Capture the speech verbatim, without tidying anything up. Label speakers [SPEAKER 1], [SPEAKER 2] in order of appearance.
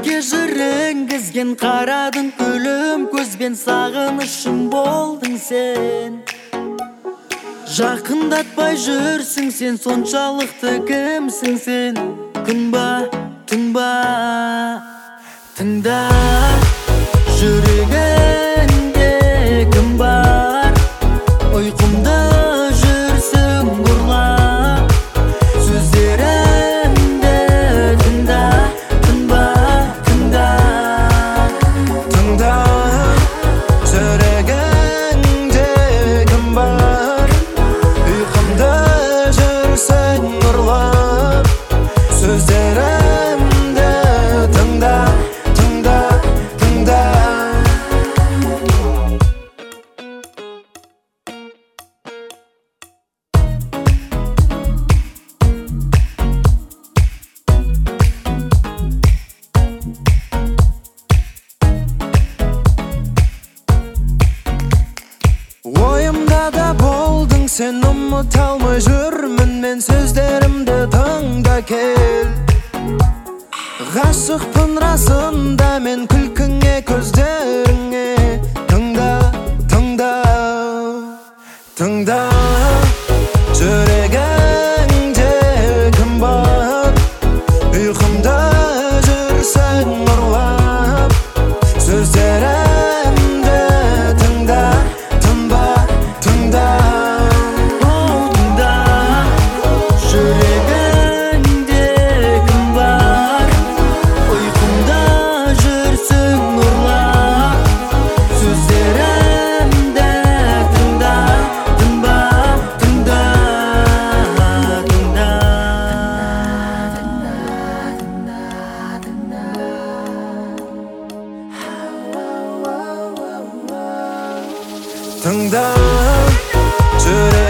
[SPEAKER 1] Жүрекке жыр енгізген қарадың күлім көзбен, сағынышым болдың сен. Жақындатпай жүрсің сен, соншалықты кімсің сен? Күн ба, түн ба, тыңда, жүрегінде кім бар? Ұйқымда жүрсің ұрлап, сөздерімді тыңда, тыңба, тыңда.
[SPEAKER 2] Тыңда, жүрегіңде кім бар? Ұйқымда жүрсің ұрлап, сөздерімді тыңда, тыңда, тыңда. Ойымда да болдың сен, ұмыта алмай жүрмін мен, сөздерімді тыңда кел. Ғашықпын расында мен күлкіңе, көздеріңе. Тыңда, тыңда, тыңда, жүрегіңде кім бар? Ұйқымда жүрсің ұрлап, сөздерімді тыңда, тыңба, тыңда.
[SPEAKER 1] Тыңда, жүрегінде кім бар? Ұйқымда жүрсің ұрлап, сөздерімді тыңда, тыңба, тыңда, тыңда.
[SPEAKER 2] Тыңда, жүрегіңде